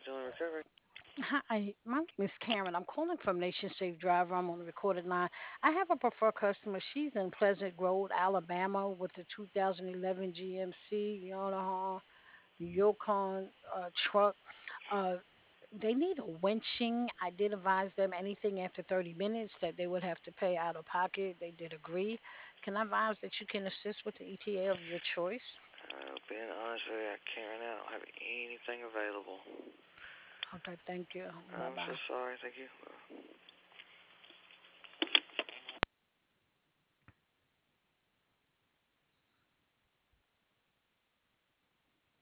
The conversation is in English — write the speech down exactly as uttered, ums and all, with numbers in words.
Still in recovery. Hi, my name is Karen. I'm calling from Nation Safe Driver. I'm on the recorded line. I have a preferred customer. She's in Pleasant Grove, Alabama, with the two thousand eleven G M C Yamaha Yukon uh, truck. Uh, they need a winching. I did advise them anything after thirty minutes that they would have to pay out of pocket. They did agree. Can I advise that you can assist with the E T A of your choice? Uh, being honest with you, I can't right now. I don't have anything available. Okay, thank you. Bye I'm so bye. sorry. Thank you.